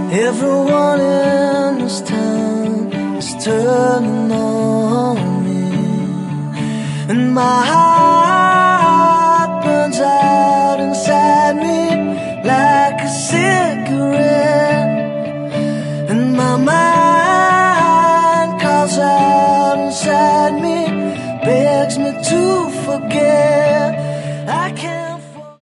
Everyone in this town is turning on me, and my heart